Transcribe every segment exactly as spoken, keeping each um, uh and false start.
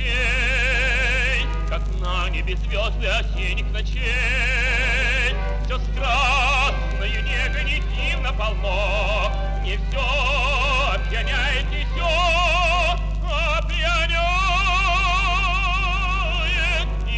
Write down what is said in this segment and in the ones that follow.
ночей, как на небе звезды осенних ночей. Все страстною негой интимно полно, не все опьяняет, не все опьяняет и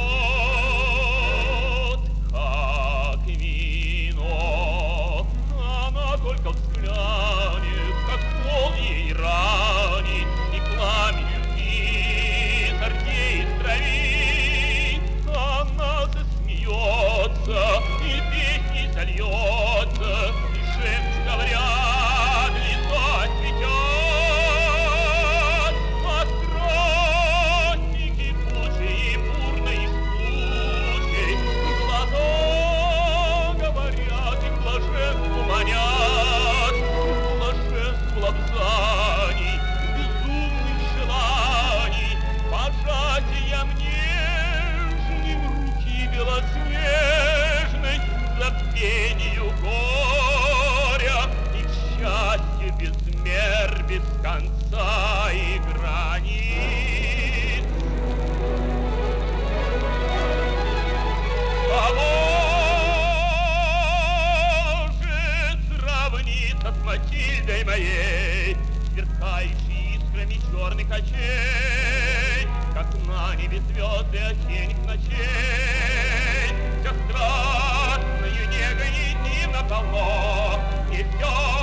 жжет, как вино. Она только взглянет, как пол ей ранит, и пламя любви сордеет в крови. Она засмеется, и песней зальется, и жемчуг говорят, лицо отцветет. А страсти кипучей и бурной жгучей глаза говорят, и к блаженству манят, к блаженству лобзаний, безумных желаний, пожатием нежным руки белоснежной, забвению горя и к счастью без мер, без конца и границ. Кого же сравнится с Матильдой моей, сверкающей искрами черных очей, как на небе звезды осенних ночей? Все страстною негой интимно полно, и все